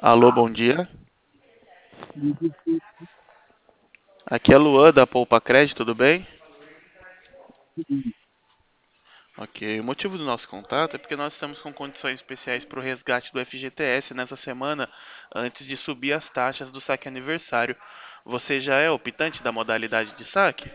Alô, bom dia. Aqui é Luan da Poupa Crédito, tudo bem? Ok, o motivo do nosso contato é porque nós estamos com condições especiais para o resgate do FGTS nessa semana, antes de subir as taxas do saque aniversário. Você já é optante da modalidade de saque?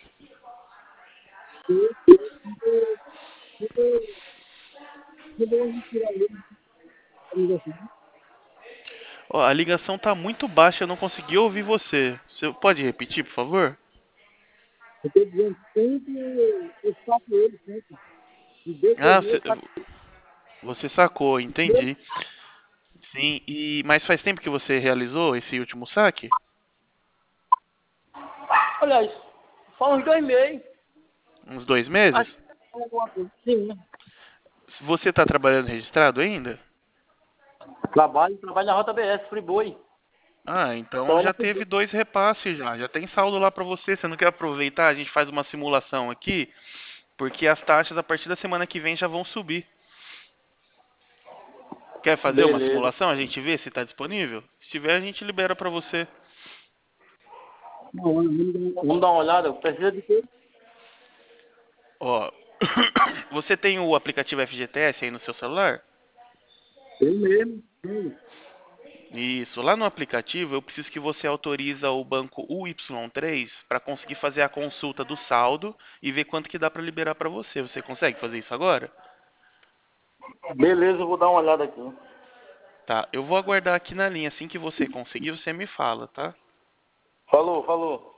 Ó, a ligação está muito baixa, eu não consegui ouvir você. Você pode repetir, por favor? Eu estou dizendo, sempre eu saco ele, sempre. De vez em Ah, quando eu saco você sacou, ele. entendi. Sim, mas faz tempo que você realizou esse último saque? Olha isso, faz uns 2 meses. Uns 2 meses? Acho que é alguma coisa. Sim, né? Você está trabalhando registrado ainda? Trabalho na Rota BS, Friboi. Ah, então Trabalho já na teve Friboi. 2 repasses já. Já tem saldo lá pra você. Você não quer aproveitar? A gente faz uma simulação aqui, porque as taxas a partir da semana que vem já vão subir. Quer fazer uma Beleza. simulação? A gente vê se está disponível? Se tiver, a gente libera pra você. Não, vamos dar uma olhada. Precisa de quê? Ó, você tem o aplicativo FGTS aí no seu celular? Tem mesmo. Tem. Isso. Lá no aplicativo, eu preciso que você autoriza o banco UY3 para conseguir fazer a consulta do saldo e ver quanto que dá para liberar para você. Você consegue fazer isso agora? Beleza, eu vou dar uma olhada aqui. Tá, eu vou aguardar aqui na linha. Assim que você conseguir, você me fala, tá? Falou, falou.